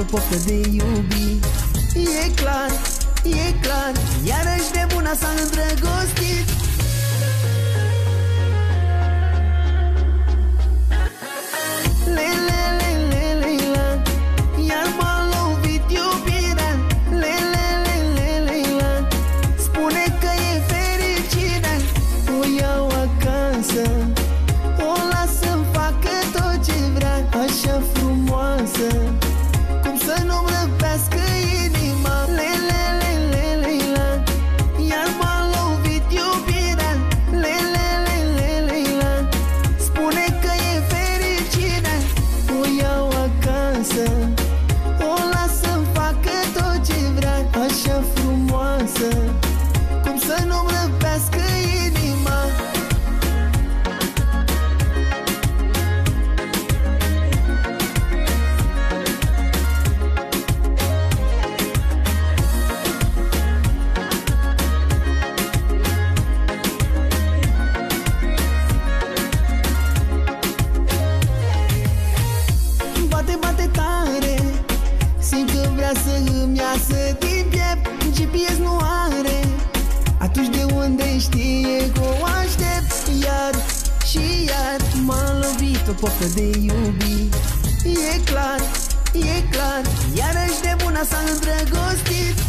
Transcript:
poftă de iubit. E clar, e clar, iarăși de bună s-a îndrăgostit. Iar m-a lovit iubirea. Spune că e fericirea. O iau acasă, o las să-mi facă tot ce vrea. Așa frumoasă, cum să nu-mi răpească inima. Iar m-a lovit iubirea. Spune că e fericirea. O iau acasă, o las să-mi facă tot ce vrea. Așa frumoasă, cum să nu-mi răpească inima. Bate, bate tare, simt că vrea să îmi iasă din piept. GPS nu are, atunci de unde știe că o aștept. Iar și iar m-a lovit o poftă de iubit. E clar, iarăși de bună s-a îndrăgostit.